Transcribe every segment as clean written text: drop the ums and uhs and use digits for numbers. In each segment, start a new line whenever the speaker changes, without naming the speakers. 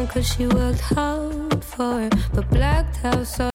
'cause she worked hard for it, but blacked out so.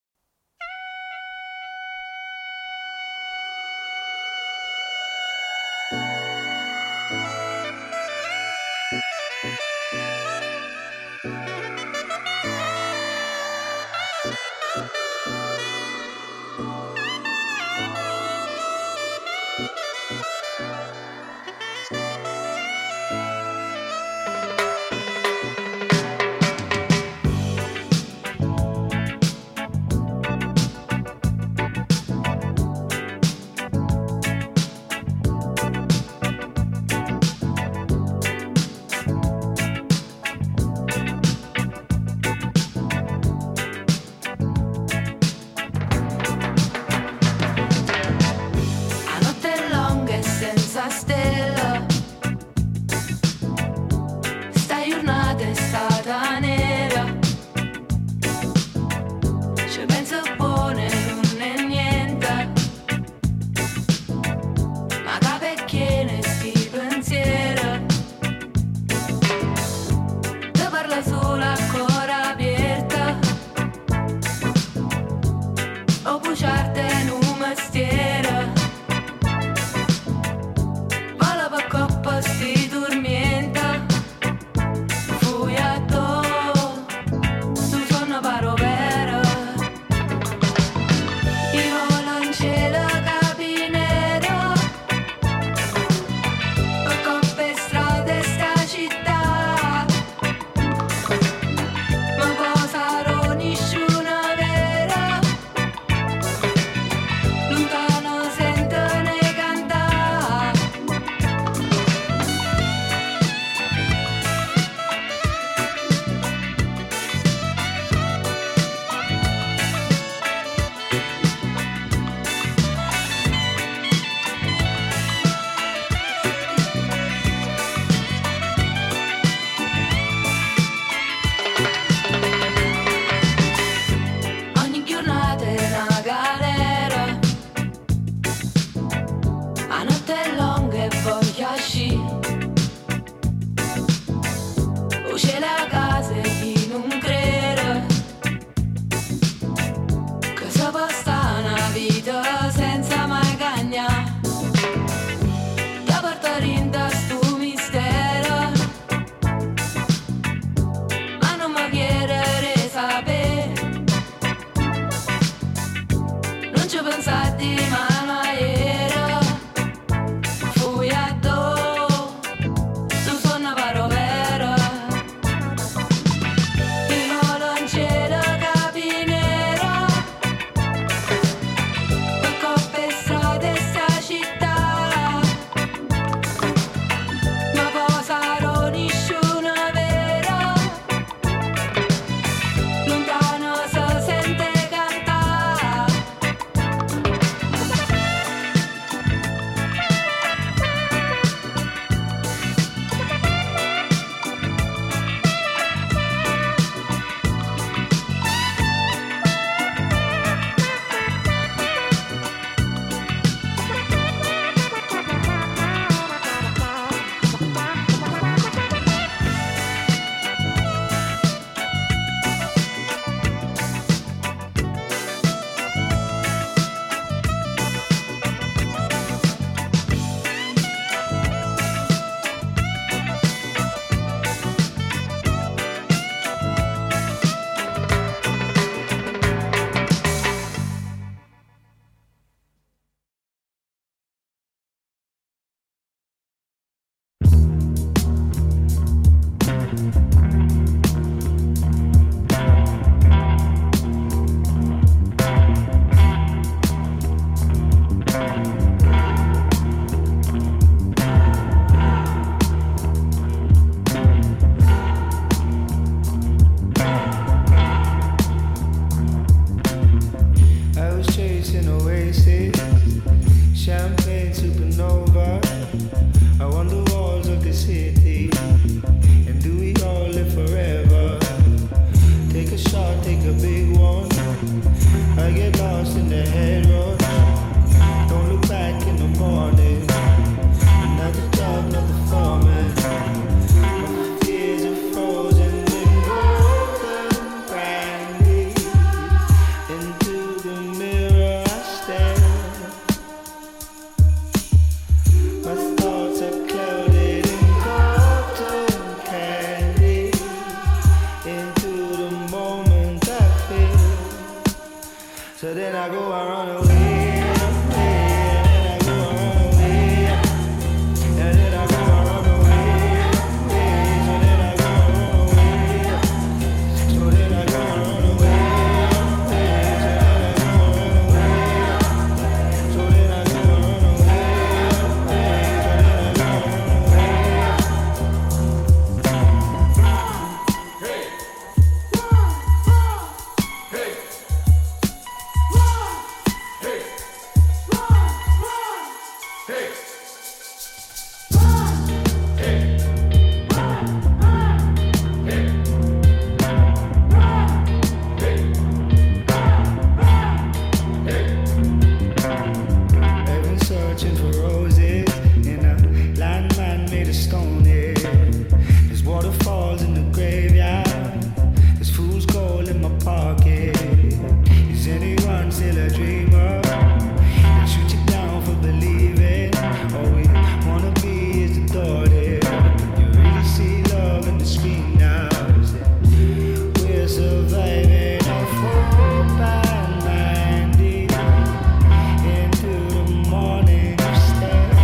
stoning. There's waterfalls in the graveyard. There's fool's gold in my pocket. Is anyone still a dreamer? They shoot you down for believing. All we wanna be is adored. Can you really see love in the screen now? We're surviving a full band 90 into the morning stare.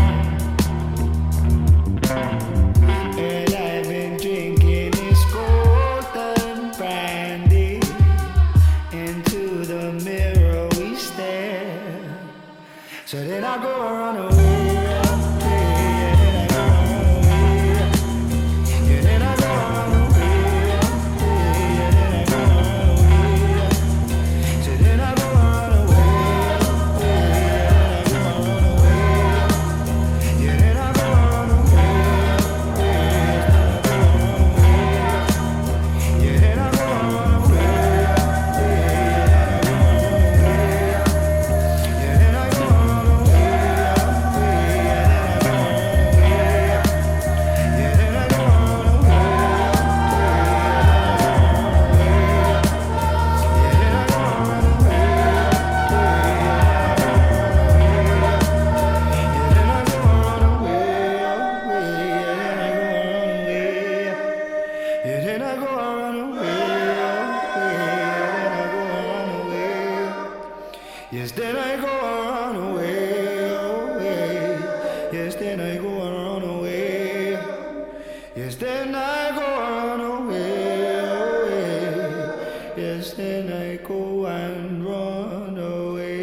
And I've been drinking this golden brandy. Into the mirror we stare. So then I go run away. Yes, then I go run away, away. Yes, then I go run away. Yes, then I go run away, away. Yes, then I go and run away.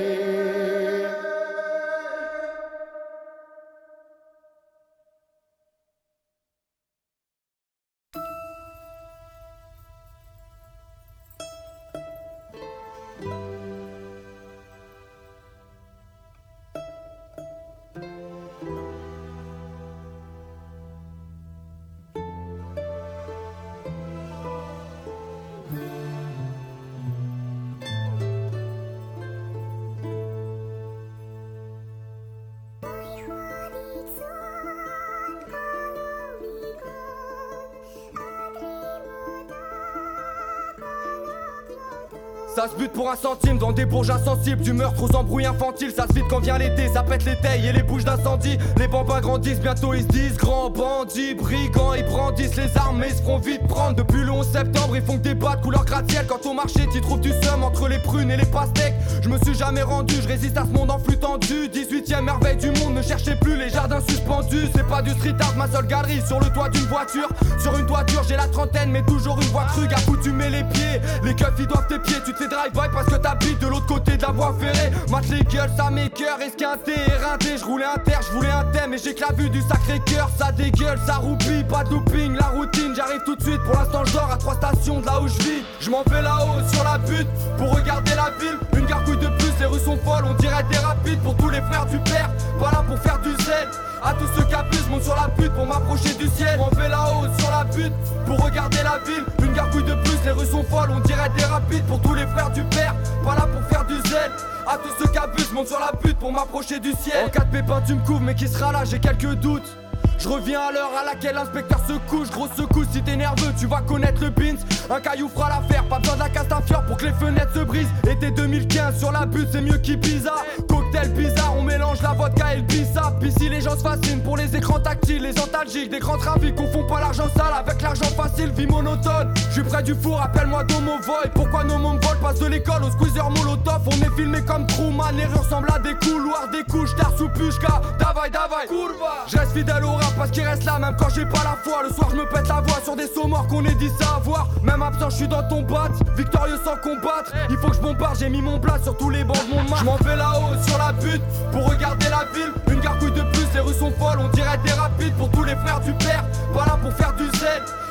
Ça se bute pour un centime dans des bourges insensibles. Du meurtre aux embrouilles infantiles. Ça se vide quand vient l'été, ça pète les tailles et les bouches d'incendie. Les bambins grandissent, bientôt ils se disent grands bandits, brigands. Ils brandissent les armes mais ils se feront vite prendre. Depuis le 11 septembre ils font que des bas de couleur gratte-ciel. Quand au marché t'y trouves du seum entre les prunes et les pastèques. Je me suis jamais rendu, je résiste à ce monde en flux tendu. 18ème merveille du monde, ne cherchez plus les jardins suspendus. C'est pas du street art, ma seule galerie sur le toit d'une voiture. Sur une toiture j'ai la trentaine mais toujours une voix crue. Accoutumé les pieds, les keufs ils doivent tes pieds. Tu te fais drive-by parce que t'habites de l'autre côté de la voie ferrée. Mate les gueules, ça m'écoeure, esquinté, éreinté. Je roulais un terre, je voulais un thème et j'ai que la vue du Sacré-Cœur. Ça dégueule, ça roupille, pas de looping, la routine. J'arrive tout de suite, pour l'instant je dors à 3 stations de là où je vis. Je m'en vais là-haut sur la butte pour regarder la ville. Une gargouille de plus, les rues sont folles, on dirait des rapides. Pour tous les frères du père, pas là pour faire du zèle. À tous ceux qui abusent, monte sur la butte pour m'approcher du ciel. Je m'en vais là-haut sur la butte pour regarder la ville. Une gargouille de plus, les rues sont folles, on dirait des rapides. Pour tous les frères du père, pas là pour faire du zèle. À tous ceux qui abusent, monte sur la butte pour m'approcher du ciel. En cas de pépin tu me couvres, mais qui sera là, j'ai quelques doutes. Je reviens à l'heure à laquelle l'inspecteur se couche. Grosse secousse, si t'es nerveux tu vas connaître le pins. Un caillou fera l'affaire, pas besoin de la casse d'un fior pour que les fenêtres se brisent. Été 2015 sur la butte c'est mieux qu'Ibiza. Cocktail bizarre, on mélange la vodka et le bissap. Ici les gens se fascinent pour les écrans tactiles, les antalgiques, des grands trafics. Confond pas l'argent sale avec l'argent facile, vie monotone. Je suis près du four, appelle-moi Domo Void. Pourquoi nos mômes volent, passe de l'école au squeezer molotov. On est filmé comme Truman, les rues ressemblent à des couloirs, des couches d'art sous pushka. Davai, davai, kurva. Je reste fidèle au rap parce qu'il reste là même quand j'ai pas la foi. Le soir je me pète la voix sur des sauts morts qu'on est 10 à avoir. Même absent je suis dans ton bat, victorieux sans combattre. Il faut que je bombarde, j'ai mis mon plat sur tous les bancs de mon marque. Je m'en vais là-haut sur la butte pour regarder la ville. Une gargouille de plus, les rues sont folles, on dirait des rapides. Pour tous les frères du père, pas là pour faire du zèle.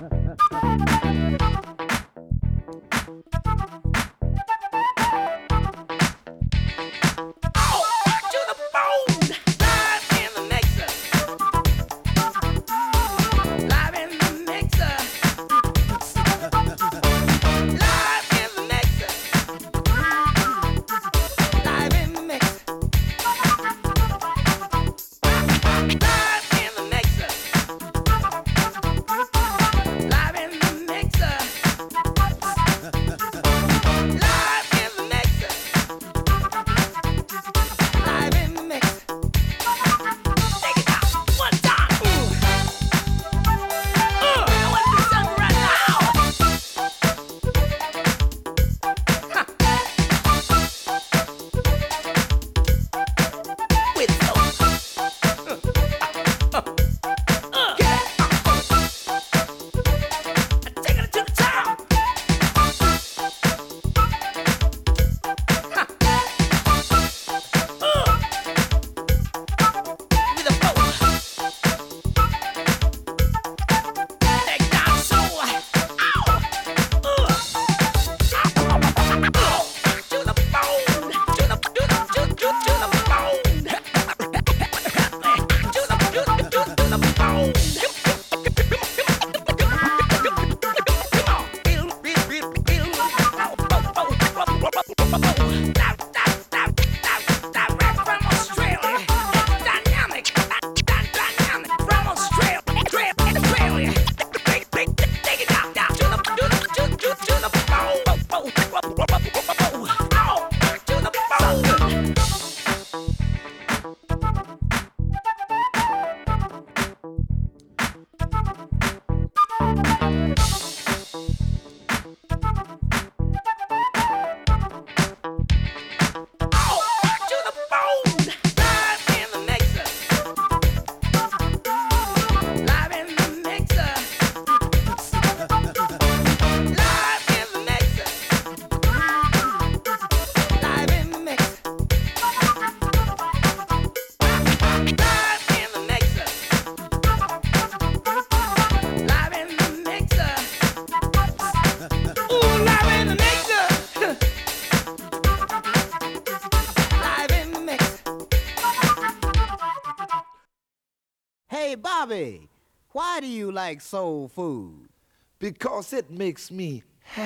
Hey, Bobby, why do you like soul food?
Because it makes me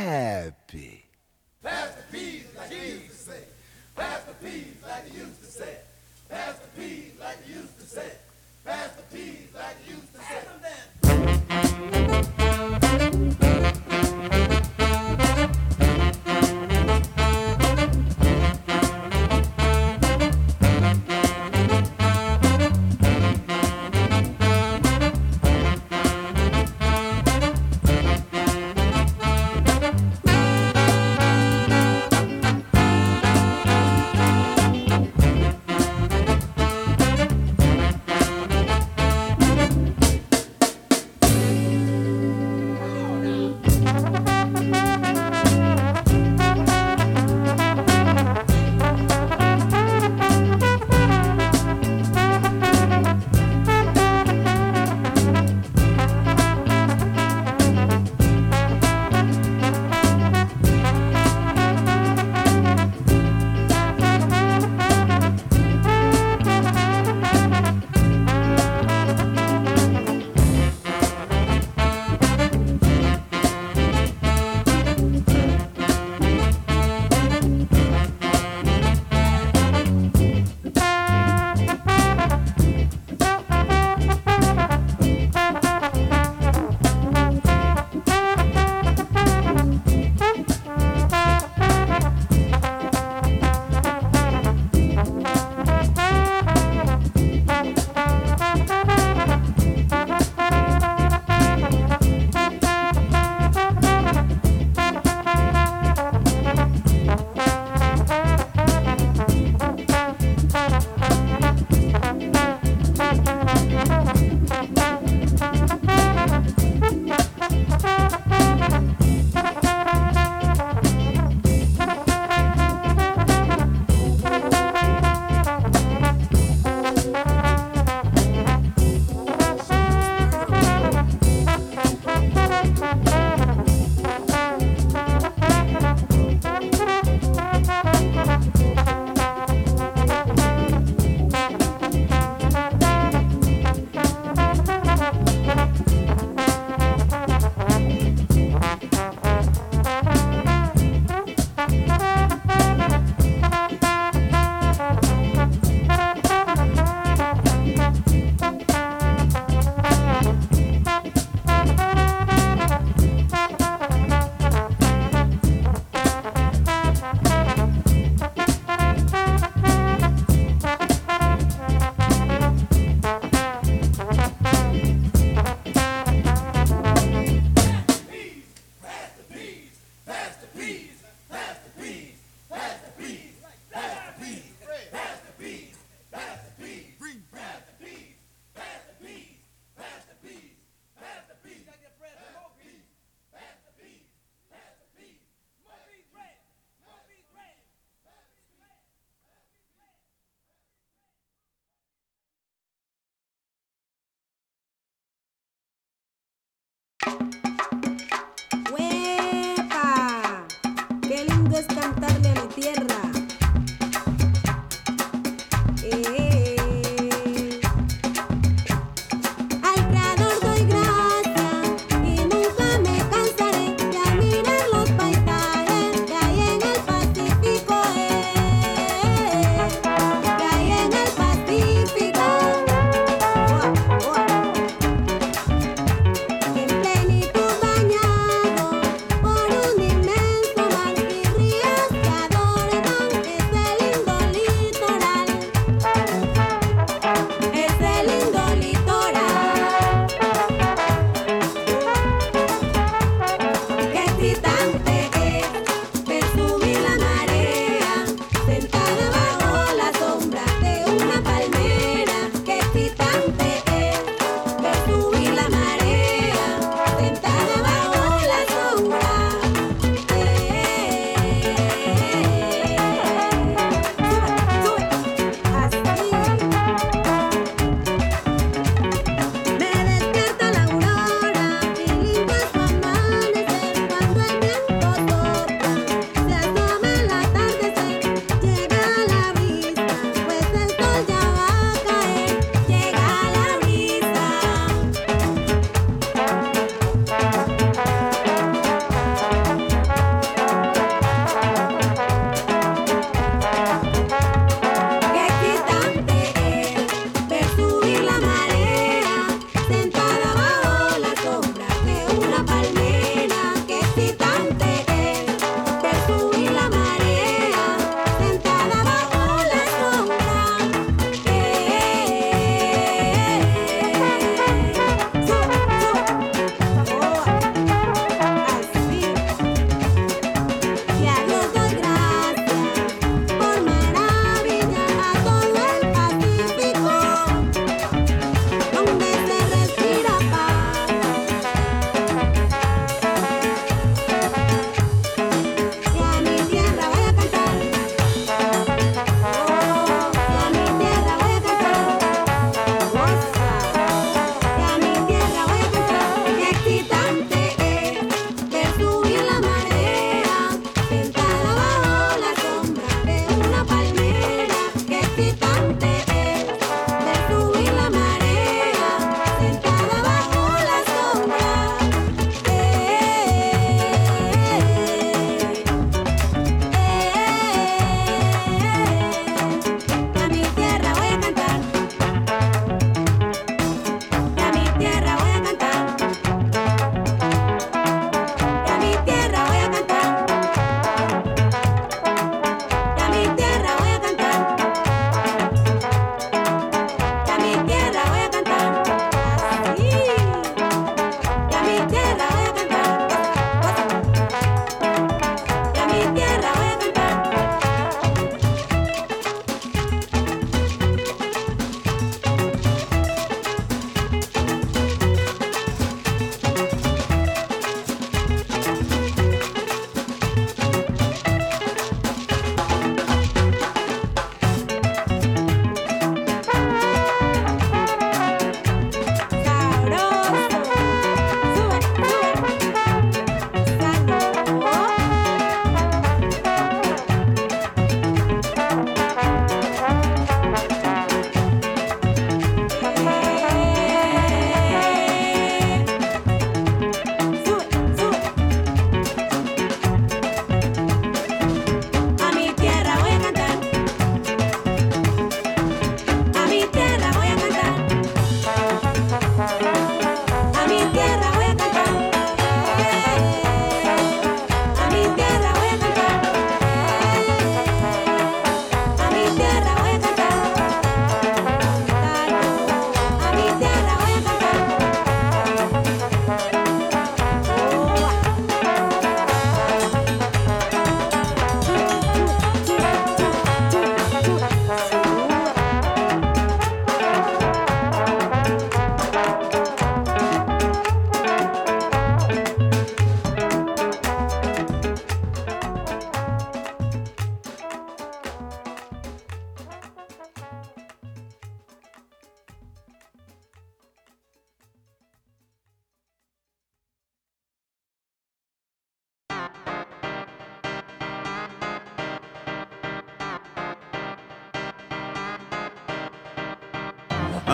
happy.
Pass the peas like you used to say. Pass the peas like you used to say. Pass the peas like you used to say. Pass the peas like you used to say.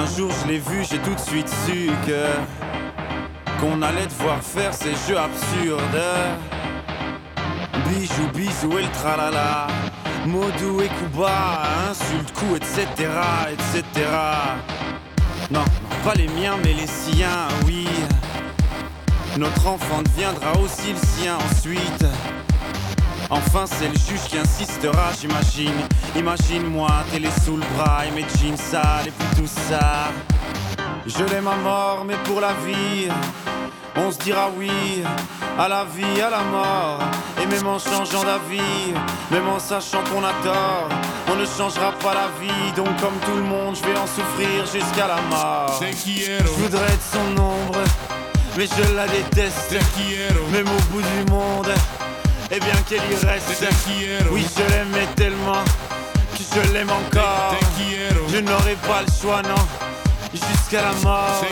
Un jour je l'ai vu, j'ai tout de suite su qu'on allait devoir faire ces jeux absurdes. Bijou, bisou et le tralala, Modou et Kuba, insulte, coup, etc., etc. Non, pas les miens mais les siens, oui. Notre enfant deviendra aussi le sien ensuite. Enfin c'est le juge qui insistera, j'imagine. Imagine-moi, télé sous le bras et mes jeans sales et puis tout ça. Je l'aime à mort mais pour la vie on se dira oui à la vie, à la mort. Et même en changeant d'avis, même en sachant qu'on a tort, on ne changera pas la vie. Donc comme tout le monde je vais en souffrir jusqu'à la mort. Je voudrais être son ombre mais je la déteste. Même au bout du monde, eh bien qu'elle y reste. Oui je l'aimais tellement que je l'aime encore. Je n'aurai pas le choix non, jusqu'à la mort.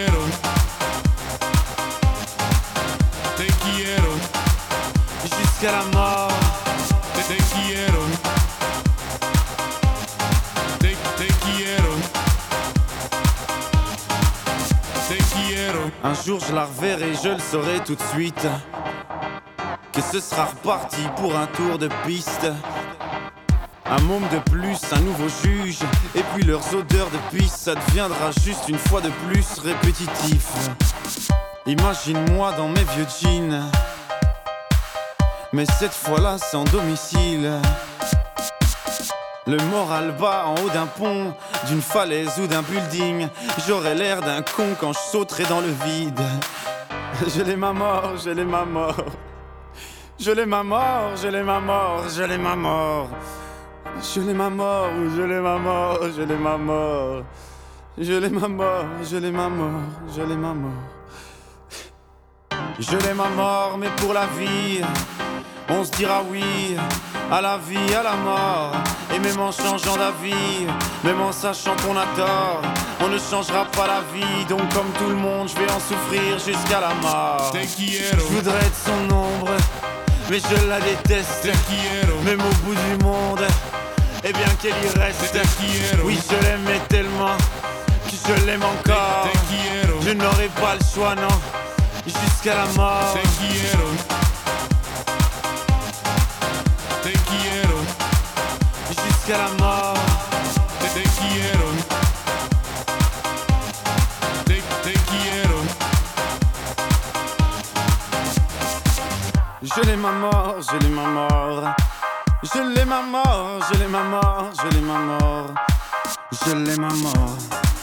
Jusqu'à la mort. Un jour je la reverrai, je le saurai tout de suite, que ce sera reparti pour un tour de piste. Un môme de plus, un nouveau juge, et puis leurs odeurs de pisse, ça deviendra juste une fois de plus répétitif. Imagine-moi dans mes vieux jeans, mais cette fois-là sans domicile. Le moral bas en haut d'un pont, d'une falaise ou d'un building. J'aurais l'air d'un con quand je sauterai dans le vide. Je l'aime à mort, je l'aime à mort. Je l'aime à mort, je l'aime à mort, je l'aime à mort. Je l'aime à mort, je l'aime à mort, je l'aime à mort. Je l'aime à mort, je l'aime à mort, je l'aime à mort. Je l'aime à mort, mais pour la vie, on se dira oui à la vie, à la mort. Et même en changeant d'avis, même en sachant qu'on a tort, on ne changera pas la vie. Donc comme tout le monde, je vais en souffrir jusqu'à la mort. Je voudrais être son ombre, mais je la déteste. Même au bout du monde, eh bien qu'elle y reste. Oui je l'aimais tellement que je l'aime encore. Je n'aurai pas le choix non, jusqu'à la mort. Jusqu'à la mort. Je l'aime à mort, je l'aime à mort. Je l'aime à mort, je l'aime à mort, je l'aime à mort. Je l'aime à mort.